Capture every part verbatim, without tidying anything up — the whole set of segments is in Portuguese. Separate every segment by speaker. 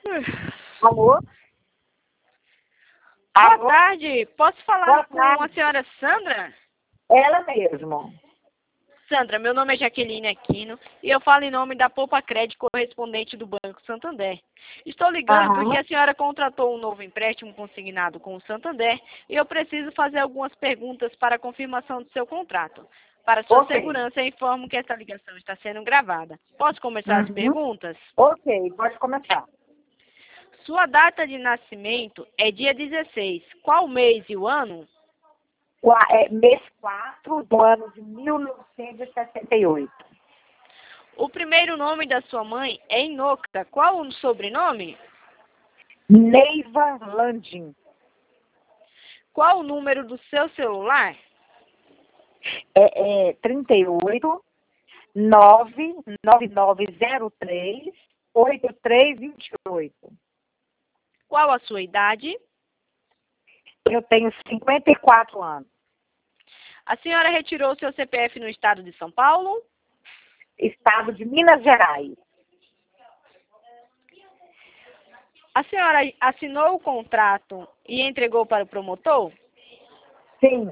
Speaker 1: Alô?
Speaker 2: Boa
Speaker 1: Alô?
Speaker 2: tarde, posso falar
Speaker 1: Boa
Speaker 2: com
Speaker 1: tarde.
Speaker 2: a senhora Sandra?
Speaker 1: Ela mesmo.
Speaker 2: Sandra, meu nome é Jaqueline Aquino e eu falo em nome da Poupa Crédito, correspondente do Banco Santander. Estou ligando
Speaker 1: Aham.
Speaker 2: porque a senhora contratou um novo empréstimo consignado com o Santander e eu preciso fazer algumas perguntas para a confirmação do seu contrato. Para sua
Speaker 1: Ok.
Speaker 2: segurança, informo que esta ligação está sendo gravada. Posso começar as
Speaker 1: Uhum.
Speaker 2: perguntas?
Speaker 1: Ok, pode começar.
Speaker 2: Sua data de nascimento é dia dezesseis. Qual o mês e o ano?
Speaker 1: Qua- é, mês quatro do ano de mil novecentos e sessenta e oito.
Speaker 2: O primeiro nome da sua mãe é Inoca. Qual o sobrenome?
Speaker 1: Neiva Landim.
Speaker 2: Qual o número do seu celular?
Speaker 1: É, é trinta e oito, nove nove nove zero três, oito três dois oito.
Speaker 2: Qual a sua idade?
Speaker 1: Eu tenho cinquenta e quatro anos.
Speaker 2: A senhora retirou seu C P F no estado de São Paulo?
Speaker 1: Estado de Minas Gerais.
Speaker 2: A senhora assinou o contrato e entregou para o promotor?
Speaker 1: Sim,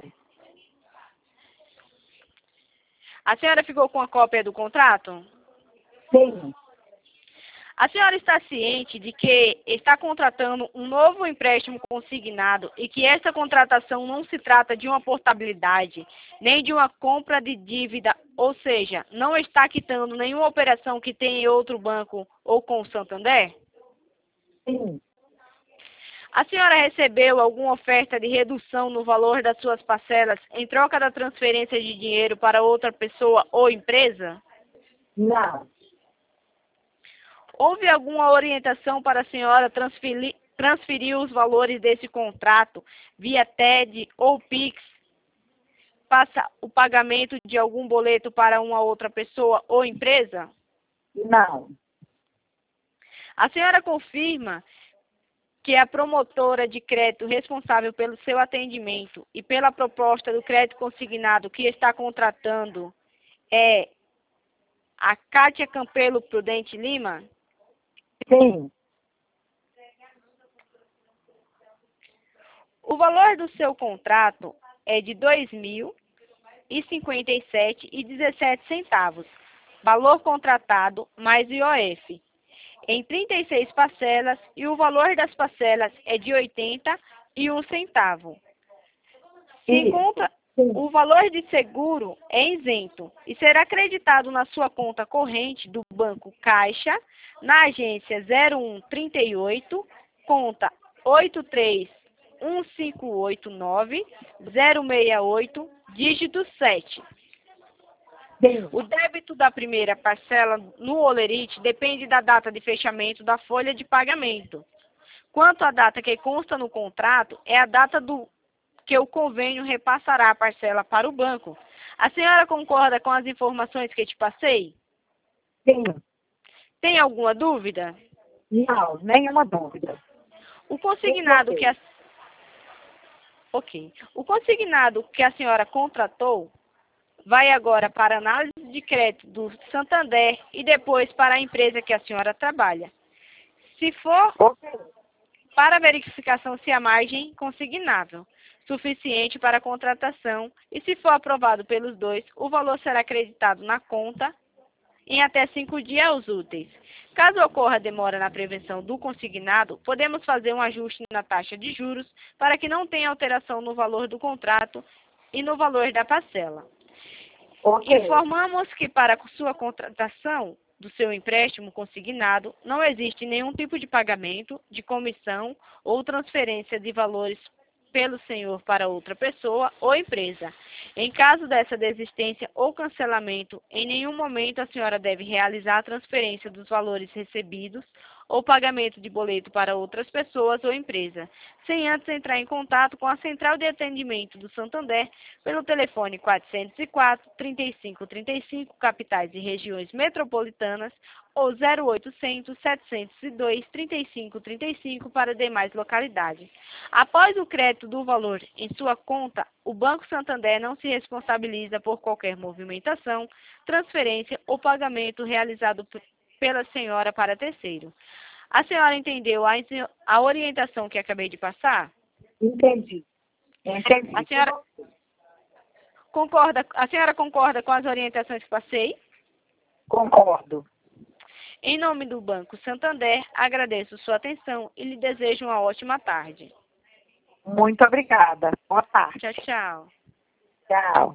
Speaker 2: A senhora ficou com a cópia do contrato?
Speaker 1: sim.
Speaker 2: A senhora está ciente de que está contratando um novo empréstimo consignado e que essa contratação não se trata de uma portabilidade, nem de uma compra de dívida, ou seja, não está quitando nenhuma operação que tem em outro banco ou com o Santander?
Speaker 1: Sim.
Speaker 2: A senhora recebeu alguma oferta de redução no valor das suas parcelas em troca da transferência de dinheiro para outra pessoa ou empresa?
Speaker 1: Não.
Speaker 2: Houve alguma orientação para a senhora transferir, transferir os valores desse contrato via T E D ou Pix? Passa o pagamento de algum boleto para uma outra pessoa ou empresa?
Speaker 1: Não.
Speaker 2: A senhora confirma que a promotora de crédito responsável pelo seu atendimento e pela proposta do crédito consignado que está contratando é a Cátia Campelo Prudente Lima?
Speaker 1: Sim.
Speaker 2: O valor do seu contrato é de dois mil e cinquenta e sete reais e dezessete centavos, valor contratado mais I O F, em trinta e seis parcelas, e o valor das parcelas é de oitenta e um centavo. Se
Speaker 1: Isso.
Speaker 2: encontra,
Speaker 1: Sim.
Speaker 2: o valor de seguro é isento e será acreditado na sua conta corrente do Banco Caixa, na agência zero um trinta e oito, conta oito três um cinco oito nove zero seis oito, dígito sete.
Speaker 1: Sim.
Speaker 2: O débito da primeira parcela no Olerite depende da data de fechamento da folha de pagamento. Quanto à data que consta no contrato, é a data do que o convênio repassará a parcela para o banco. A senhora concorda com as informações que te passei?
Speaker 1: Sim.
Speaker 2: Tem alguma dúvida?
Speaker 1: Não, nenhuma dúvida.
Speaker 2: O consignado
Speaker 1: Ok.
Speaker 2: que a... Ok. O consignado que a senhora contratou vai agora para a análise de crédito do Santander e depois para a empresa que a senhora trabalha. Se for
Speaker 1: Ok.
Speaker 2: para verificação se a margem consignável suficiente para a contratação e se for aprovado pelos dois, o valor será acreditado na conta em até cinco dias úteis. Caso ocorra demora na prevenção do consignado, podemos fazer um ajuste na taxa de juros para que não tenha alteração no valor do contrato e no valor da parcela.
Speaker 1: Ok.
Speaker 2: Informamos que para sua contratação do seu empréstimo consignado, não existe nenhum tipo de pagamento, de comissão ou transferência de valores pelo senhor para outra pessoa ou empresa. Em caso dessa desistência ou cancelamento, em nenhum momento a senhora deve realizar a transferência dos valores recebidos ou pagamento de boleto para outras pessoas ou empresa, sem antes entrar em contato com a Central de Atendimento do Santander pelo telefone quatrocentos e quatro, trinta e cinco trinta e cinco, capitais e regiões metropolitanas, ou zero oitocentos, setecentos e dois, trinta e cinco trinta e cinco para demais localidades. Após o crédito do valor em sua conta, o Banco Santander não se responsabiliza por qualquer movimentação, transferência ou pagamento realizado pela senhora para terceiro. A senhora entendeu a, a orientação que acabei de passar?
Speaker 1: Entendi. Entendi.
Speaker 2: A senhora concorda, a senhora concorda com as orientações que passei?
Speaker 1: Concordo.
Speaker 2: Em nome do Banco Santander, agradeço sua atenção e lhe desejo uma ótima tarde.
Speaker 1: Muito obrigada. Boa tarde.
Speaker 2: Tchau, tchau.
Speaker 1: Tchau.